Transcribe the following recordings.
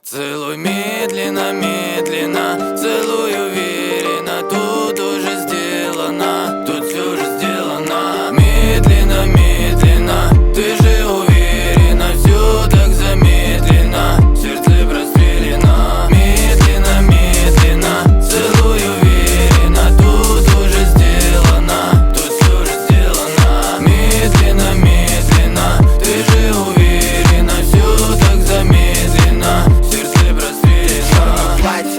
Целуй медленно, медленно, целуй уверенно. Тут уже сделано, тут все уже сделано. Медленно, медленно, ты же уверена. Все так замедленно, сердце прострелено. Медленно, медленно, целуй уверенно. Тут уже сделано, тут все уже сделано. Медленно, медленно, ты же уверена. Все так замедленно, сердце прострелено.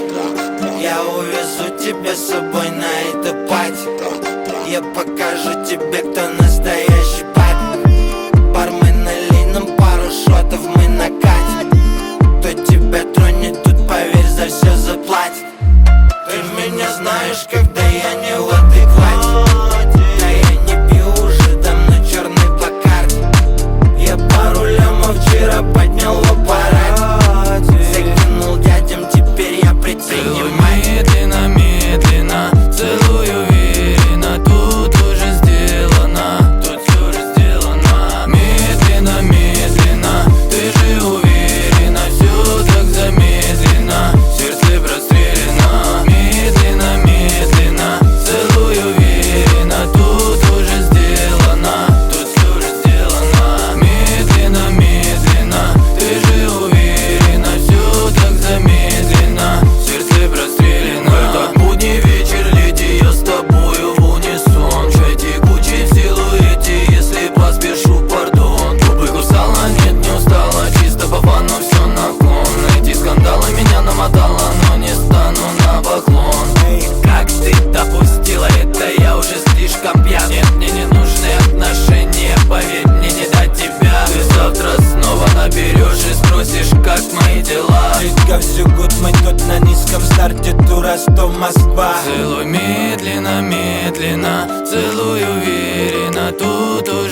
Я увезу тебя с собой на это пати. Я покажу тебе, кто настоящий папик. Бармен, налей нам пару шотов, мы накатим. Кто тебя тронет, тут поверь, за все заплатит. Ты меня знаешь, когда я не в адеквате. Да я не пью уже давно черный Бакарди. Я пару лямов вчера поднял в аппарате. Закинул дядям, теперь я предприниматель. Медленно, медленно, целуй уверенно. Тут уже сделано, тут все уже сделано. Медленно, медленно, ты же уверена. Все так замедленно, сердце прострелено. Медленно, медленно, целуй уверенно. Тут уже сделано, тут все уже сделано. Медленно, медленно, ты же уверена. Все так замедленно, сердце прострелено. Этот будний вечер, леди, я с тобою в унисон. Чай текучий в силуэте, если поспешу, пардон. Губы кусала, нет, не устала, чисто по фану все наклон. Эти скандалы меня намотало, но не стану на поклон. Эй, как ты допустила это, я уже слишком пьян. Нет, мне не нужны отношения, поверь, мне не до тебя. Ты завтра снова наберешь и спросишь, как мои дела. Ритка, все гуд, мы тут на низком старте, тура 100 Москва. Целуй медленно, медленно, целуй уверенно. Тут уже